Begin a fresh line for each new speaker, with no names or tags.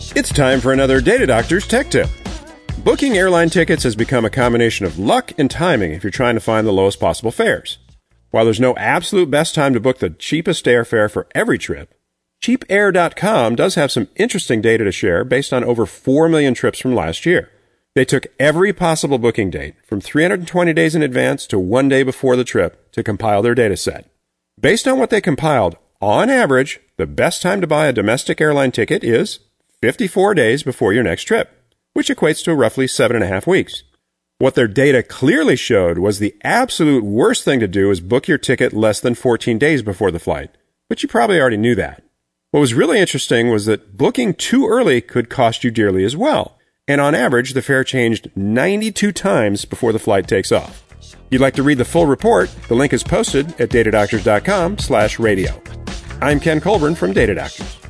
It's time for another Data Doctor's Tech Tip. Booking airline tickets has become a combination of luck and timing if you're trying to find the lowest possible fares. While there's no absolute best time to book the cheapest airfare for every trip, CheapAir.com does have some interesting data to share based on over 4 million trips from last year. They took every possible booking date from 320 days in advance to 1 day before the trip to compile their data set. Based on what they compiled, on average, the best time to buy a domestic airline ticket is 54 days before your next trip, which equates to roughly 7.5 weeks. What their data clearly showed was the absolute worst thing to do is book your ticket less than 14 days before the flight, but you probably already knew that. What was really interesting was that booking too early could cost you dearly as well, and on average, the fare changed 92 times before the flight takes off. If you'd like to read the full report, the link is posted at datadoctors.com/radio. I'm Ken Colburn from Data Doctors.